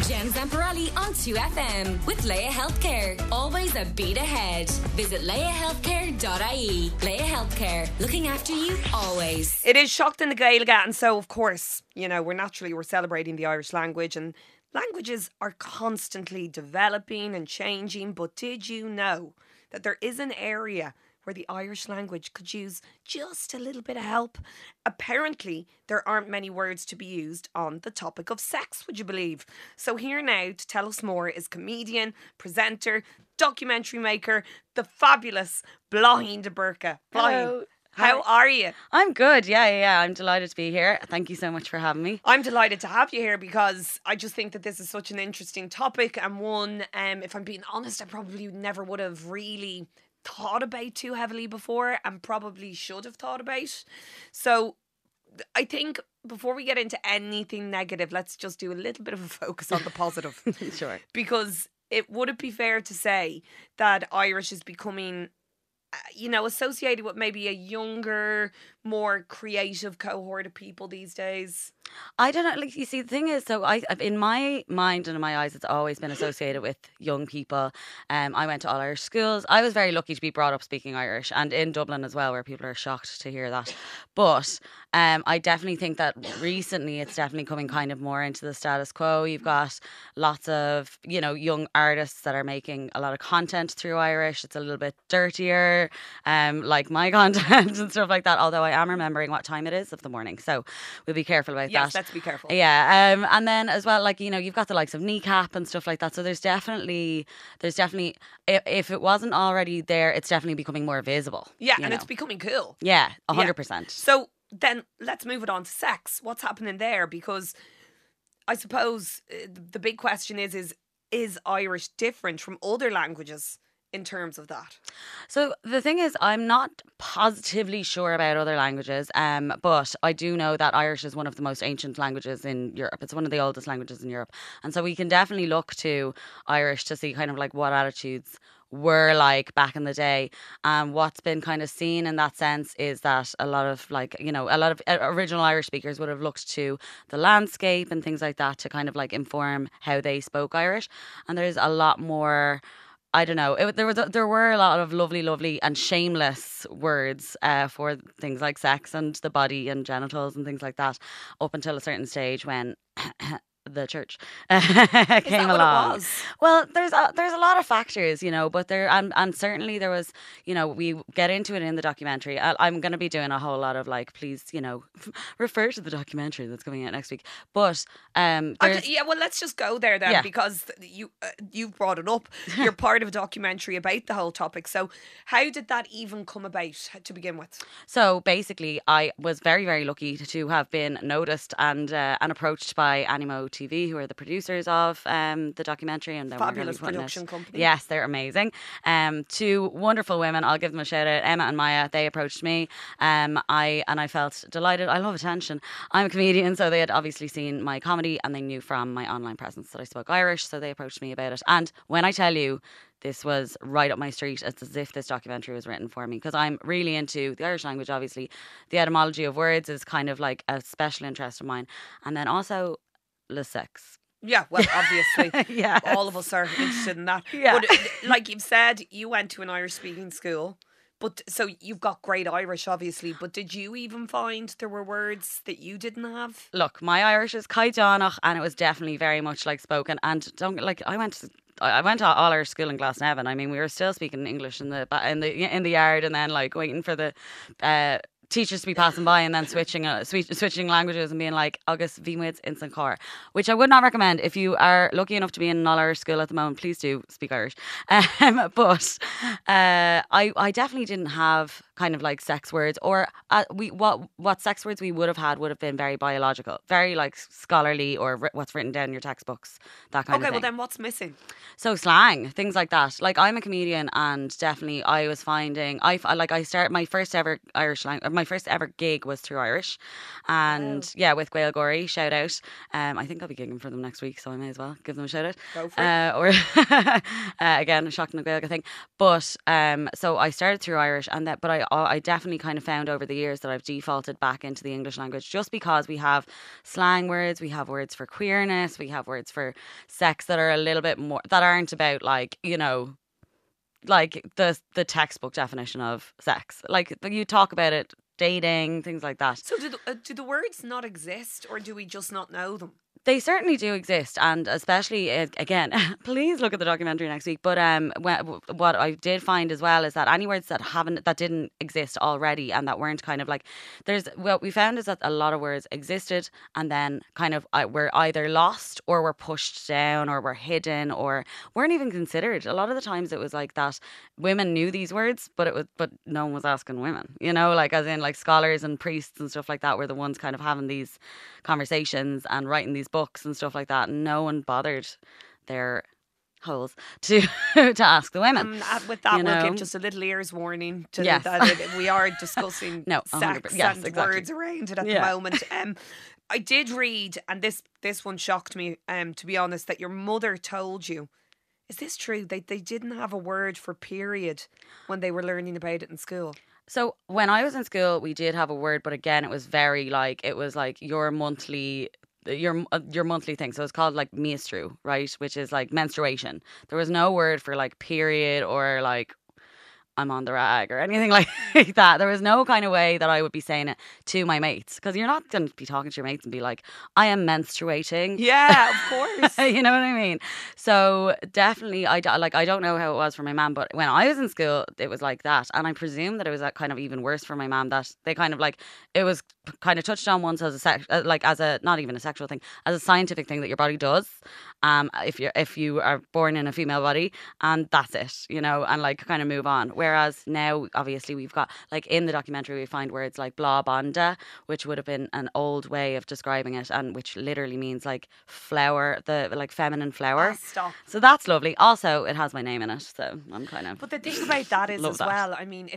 Jen Zamparelli on 2FM with Leia Healthcare. Always a beat ahead. Visit leiahealthcare.ie. Leia Healthcare, looking after you always. It is Shocked in the Gaeilge, and so of course, you know, we're celebrating the Irish language, and languages are constantly developing and changing. But did you know that there is an area where the Irish language could use just a little bit of help? Apparently, there aren't many words to be used on the topic of sex, would you believe? So here now to tell us more is comedian, presenter, documentary maker, the fabulous Bláithín de Burca. Hello. How are you? I'm good. Yeah. I'm delighted to be here. Thank you so much for having me. I'm delighted to have you here because I just think that this is such an interesting topic, and one, if I'm being honest, I probably never would have really thought about too heavily before, and probably should have thought about. So I think before we get into anything negative, let's just do a little bit of a focus on the positive. Sure. Because would it be fair to say that Irish is becoming, associated with maybe a younger, more creative cohort of people these days? I don't know. Like, you see, the thing is, so in my mind and in my eyes, it's always been associated with young people. I went to all Irish schools. I was very lucky to be brought up speaking Irish, and in Dublin as well, where people are shocked to hear that. But I definitely think that recently it's definitely coming kind of more into the status quo. You've got lots of, young artists that are making a lot of content through Irish. It's a little bit dirtier, like my content and stuff like that. Although I am remembering what time it is of the morning, so we'll be careful about that. Yes, let's be careful. Yeah, and then as well, like, you've got the likes of Kneecap and stuff like that. So there's definitely, if it wasn't already there, it's definitely becoming more visible. Yeah, and it's becoming cool. Yeah, 100%. So then let's move it on to sex. What's happening there? Because I suppose the big question is Irish different from other languages in terms of that? So the thing is, I'm not positively sure about other languages, but I do know that Irish is one of the most ancient languages in Europe. It's one of the oldest languages in Europe. And so we can definitely look to Irish to see kind of like what attitudes were like back in the day. What's been kind of seen in that sense is that a lot of original Irish speakers would have looked to the landscape and things like that to kind of like inform how they spoke Irish. And there's a lot more, I don't know. There were a lot of lovely and shameless words for things like sex and the body and genitals and things like that, up until a certain stage when the church came along. What it was? Well, there's a lot of factors, but there and certainly there was, we get into it in the documentary. I'm going to be doing a whole lot of like, please, refer to the documentary that's coming out next week. But well, let's just go there then, because you've brought it up. You're part of a documentary about the whole topic. So how did that even come about to begin with? So basically, I was very, very lucky to have been noticed and approached by Animo TV, who are the producers of the documentary, and fabulous production company. Yes, they're amazing. Two wonderful women. I'll give them a shout out. Emma and Maya. They approached me. I felt delighted. I love attention. I'm a comedian, so they had obviously seen my comedy, and they knew from my online presence that I spoke Irish, so they approached me about it. And when I tell you, this was right up my street. It's as if this documentary was written for me, because I'm really into the Irish language. Obviously, the etymology of words is kind of like a special interest of mine, and then also le sex. Yeah, well, obviously, yeah, all of us are interested in that. Yeah. But like you've said, you went to an Irish speaking school, but so you've got great Irish, obviously. But did you even find there were words that you didn't have? Look, my Irish is Caidanach, and it was definitely very much like spoken. And I went to all Irish school in Glasnevin. I mean, we were still speaking English in the yard, and then like waiting for the teachers to be passing by, and then switching languages and being like, August Vmuids in St. Cor, which I would not recommend. If you are lucky enough to be in an all-Irish school at the moment, please do speak Irish. But I definitely didn't have kind of like sex words, or what sex words we would have had would have been very biological, very like scholarly, or what's written down in your textbooks, that kind of thing. Okay, well then what's missing? So slang, things like that. Like, I'm a comedian, and definitely I was finding my first ever my first ever gig was through Irish, and with Gael Gorey, shout out. I think I'll be gigging for them next week, so I may as well give them a shout out. Go for it. Or again, a shocking Gaeilge thing. But so I started through Irish, but I definitely kind of found over the years that I've defaulted back into the English language, just because we have slang words, we have words for queerness, we have words for sex that are a little bit more, that aren't about like, you know, like the textbook definition of sex. Like you talk about it, dating, things like that. So do the words not exist, or do we just not know them? They certainly do exist, and especially, again, please look at the documentary next week. But what I did find as well is that any words that didn't exist already and that weren't kind of like, what we found is that a lot of words existed and then kind of were either lost or were pushed down or were hidden or weren't even considered. A lot of the times it was like that women knew these words, but no one was asking women, you know, like as in like scholars and priests and stuff like that were the ones kind of having these conversations and writing these books and stuff like that, and no one bothered their holes to ask the women. With that, we'll give just a little ears warning to that we are discussing sex and words around it at the moment. I did read, and this one shocked me, to be honest, that your mother told you. Is this true? They didn't have a word for period when they were learning about it in school. So when I was in school, we did have a word, but again, it was very like, it was like your monthly thing. So it's called like menstru, right? Which is like menstruation. There was no word for like period or like I'm on the rag or anything like that. There was no kind of way that I would be saying it to my mates, because you're not going to be talking to your mates and be like, I am menstruating. Yeah, of course. You know what I mean? So definitely, I don't know how it was for my mum, but when I was in school, it was like that. And I presume that it was kind of even worse for my mum, that they kind of like, it was kind of touched on once as not even a sexual thing, as a scientific thing that your body does. If you are born in a female body, and that's it, you know, and like kind of move on. Whereas now, obviously, we've got, like in the documentary, we find words like bla banda, which would have been an old way of describing it, and which literally means like flower, the like feminine flower. Stop. So that's lovely. Also, it has my name in it, so I'm kind of. But the thing about that is as that. well, I mean,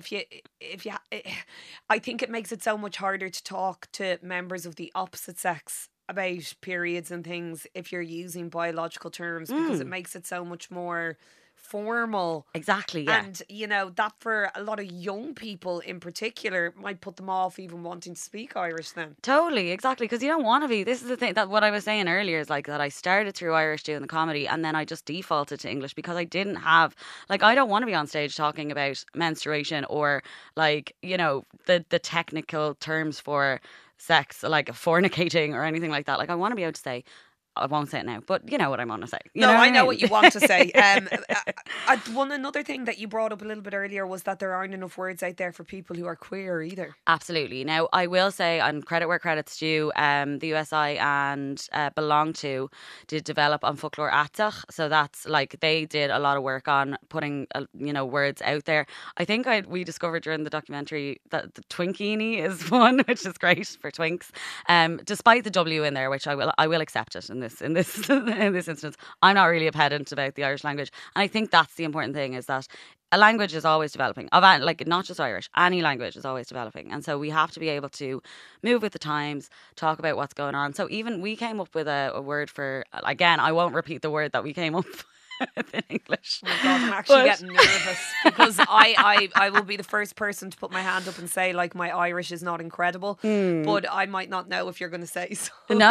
I think it makes it so much harder to talk to members of the opposite sex about periods and things if you're using biological terms, because it makes it so much more formal. Exactly, yeah. And, you know, that for a lot of young people in particular might put them off even wanting to speak Irish then. Totally, exactly, because you don't want to be. This is the thing, that what I was saying earlier is like that I started through Irish doing the comedy, and then I just defaulted to English because I didn't have, like, I don't want to be on stage talking about menstruation or like, you know, the technical terms for sex, like fornicating or anything like that. Like, I want to be able to say, I won't say it now, but you know what I want to say. I know what you want to say. Another thing that you brought up a little bit earlier was that there aren't enough words out there for people who are queer either. Absolutely. Now, I will say, on credit where credit's due, the USI and Belong To did develop on Folklore Atach. So that's like, they did a lot of work on putting, words out there. I think we discovered during the documentary that the Twinkini is one, which is great for twinks. Despite the W in there, which I will accept it in this instance. I'm not really a pedant about the Irish language, and I think that's the important thing, is that a language is always developing. Like, not just Irish, any language is always developing, and so we have to be able to move with the times, talk about what's going on. So even we came up with a word for, again, I won't repeat the word that we came up with in English. Oh my God, I'm actually getting nervous because I will be the first person to put my hand up and say, like, my Irish is not incredible, but I might not know if you're going to say so. No.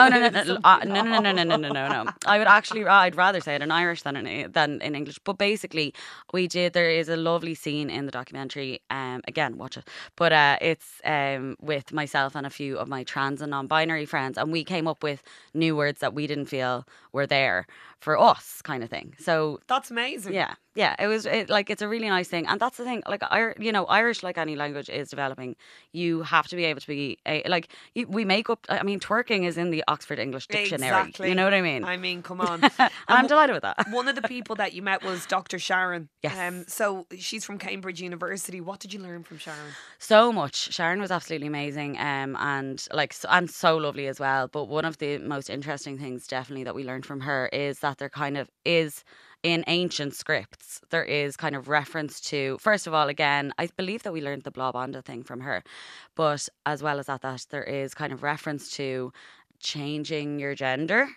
I'd rather say it in Irish than in English. But basically, there is a lovely scene in the documentary. Again, watch it. But it's with myself and a few of my trans and non-binary friends, and we came up with new words that we didn't feel were there for us, kind of thing. So that's amazing. Yeah. It's a really nice thing, and that's the thing. Like, Irish, like any language, is developing. You have to be able to be we make up. I mean, twerking is in the Oxford English Dictionary. Exactly. You know what I mean? I mean, come on. And I'm delighted with that. One of the people that you met was Dr. Sharon. Yes. So she's from Cambridge University. What did you learn from Sharon? So much. Sharon was absolutely amazing, and so lovely as well. But one of the most interesting things, definitely, that we learned from her is that there kind of is in ancient scripts, there is kind of reference to, first of all, again, I believe that we learned the Blobanda thing from her, but as well as that there is kind of reference to changing your gender.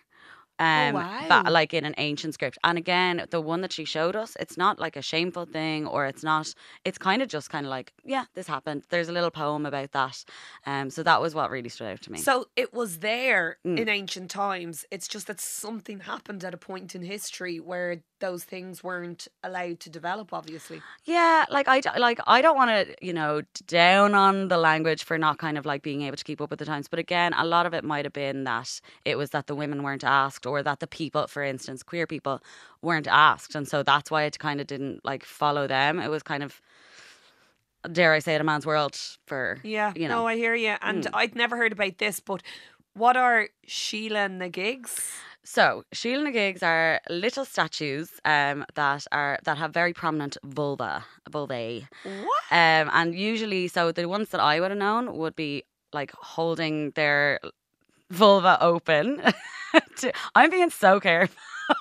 wow. But like in an ancient script. And again, the one that she showed us, it's not like a shameful thing, or it's kind of just kind of like, yeah, this happened. There's a little poem about that. So that was what really stood out to me. So it was there in ancient times. It's just that something happened at a point in history where those things weren't allowed to develop, obviously. Yeah, I don't want to, down on the language for not kind of like being able to keep up with the times. But again, a lot of it might have been that it was that the women weren't asked, or that the people, for instance, queer people, weren't asked. And so that's why it kind of didn't like follow them. It was kind of, dare I say it, a man's world for, Yeah, no, I hear you. And I'd never heard about this, but what are Sheila na gigs? So Sheila na gigs are little statues that have very prominent vulvae. What? And usually, so the ones that I would have known would be like holding their vulva open. I'm being so careful.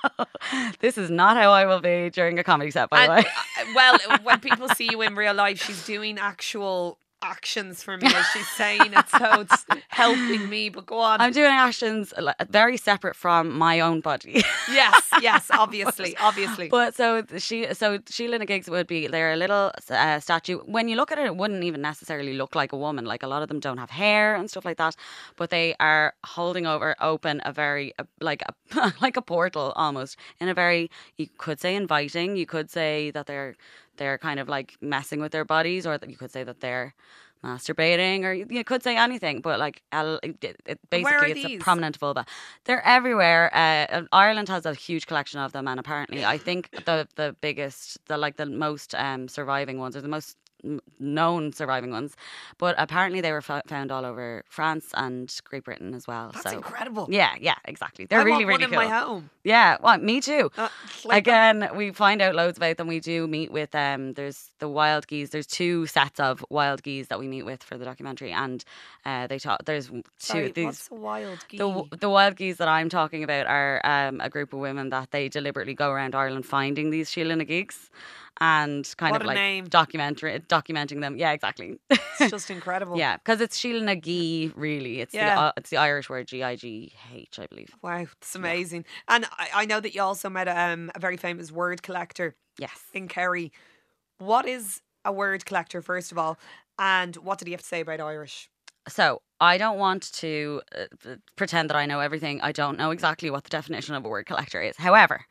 This is not how I will be during a comedy set, by the way. Well, when people see you in real life, she's doing actual actions for me as she's saying it, so it's helping me. But go on. I'm doing actions very separate from my own body. Yes, obviously. But so Sheila na gigs would be, they're a little statue. When you look at it, it wouldn't even necessarily look like a woman. Like a lot of them don't have hair and stuff like that, but they are holding open a very like a portal almost, in a very, you could say, inviting. You could say that they're kind of like messing with their bodies, or that you could say that they're masturbating, or you could say anything, but like basically it's a prominent vulva. They're everywhere. Ireland has a huge collection of them, and apparently I think the biggest, the most surviving ones, or the most known surviving ones, but apparently they were found all over France and Great Britain as well. That's incredible. Yeah, exactly. They're really, really cool. I want one in my home. Yeah, well, me too. Again, we find out loads about them. We do meet with there's the wild geese. There's 2 sets of wild geese that we meet with for the documentary, and they talk. There's 2. Sorry, what's a wild geese? The wild geese that I'm talking about are a group of women that they deliberately go around Ireland finding these Sheila na gigs, and kind of like documenting them. Yeah, exactly. It's just incredible. Yeah, because it's Sheila na gee, really. It's the Irish word Gigh, I believe. Wow, it's amazing. Yeah. And I know that you also met a very famous word collector. Yes. In Kerry. What is a word collector, first of all, and what did he have to say about Irish? So I don't want to pretend that I know everything. I don't know exactly what the definition of a word collector is. However,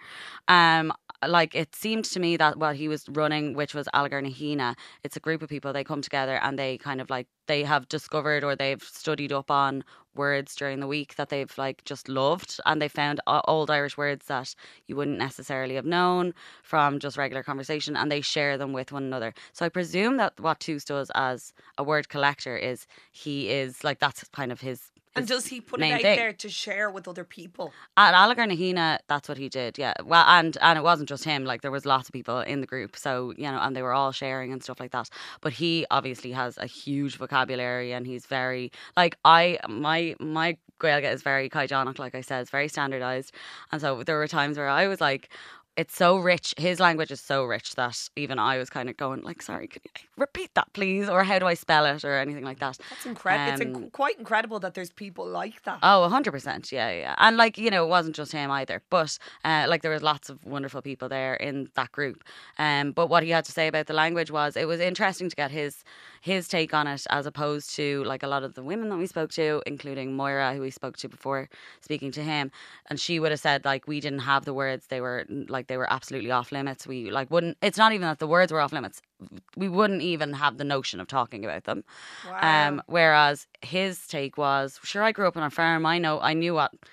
like it seemed to me that what he was running, which was Algar na Hina, it's a group of people. They come together and they kind of like, they have discovered, or they've studied up on words during the week that they've like just loved, and they found old Irish words that you wouldn't necessarily have known from just regular conversation, and they share them with one another. So I presume that what Toots does as a word collector is, he is like, that's kind of his. And does he put it out there to share with other people? At Algar na Hina, that's what he did, yeah. Well, and it wasn't just him, like there was lots of people in the group, so, and they were all sharing and stuff like that. But he obviously has a huge vocabulary, and he's very, like, my Gaeilge is very Caidánach, like I said, it's very standardised. And so there were times where I was like, it's so rich. His language is so rich that even I was kind of going like, sorry, could you repeat that, please? Or how do I spell it, or anything like that? That's incredible. It's quite incredible that there's people like that. Oh, 100%. Yeah. And like, it wasn't just him either. But like there was lots of wonderful people there in that group. But what he had to say about the language was, it was interesting to get his take on it, as opposed to like a lot of the women that we spoke to, including Moira, who we spoke to before speaking to him. And she would have said like, we didn't have the words. They were absolutely off limits. We like wouldn't, it's not even that the words were off limits. We wouldn't even have the notion of talking about them. Wow. Whereas his take was, sure, I grew up on a farm. I knew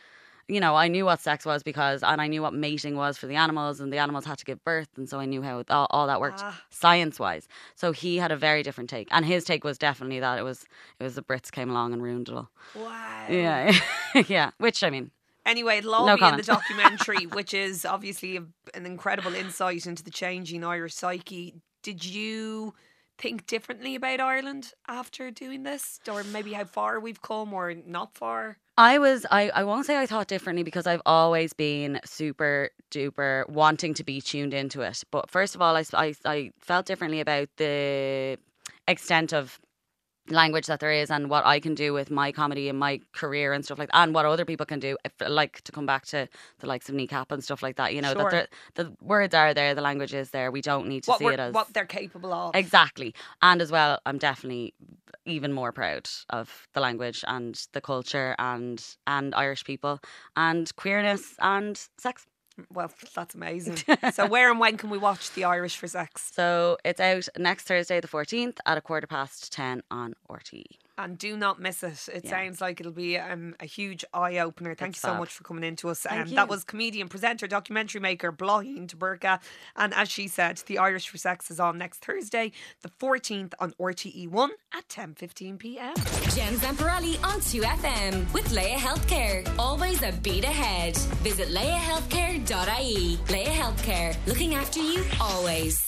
what sex was, and I knew what mating was for the animals, and the animals had to give birth, and so I knew how all that worked science-wise. So he had a very different take, and his take was definitely that it was the Brits came along and ruined it all. Wow. Yeah, yeah. Which, I mean, anyway, it'll all be in the documentary, which is obviously an incredible insight into the changing Irish psyche. Did you think differently about Ireland after doing this, or maybe how far we've come, or not far? I won't say I thought differently because I've always been super duper wanting to be tuned into it. But first of all, I felt differently about the extent of language that there is and what I can do with my comedy and my career and stuff like that, and what other people can do. If, like, to come back to the likes of Kneecap and stuff like that, you know, Sure. that the words are there, the language is there. We don't need to see it as what they're capable of. exactly. And as well, I'm definitely even more proud of the language and the culture and Irish people and queerness and sex. Well, that's amazing. So where and when can we watch The Irish for Sex? So it's out next Thursday the 14th at 10:15 on RTE. And do not miss it. It sounds like it'll be a huge eye-opener. Thank you so much for coming in to us. Thank you. That was comedian, presenter, documentary maker, Bláithín Burka. And as she said, The Irish for Sex is on next Thursday, the 14th on RTE1 at 10:15 p.m. Jen Zamparelli on 2FM with Leia Healthcare. Always a beat ahead. Visit leiahealthcare.ie. Leia Healthcare, looking after you always.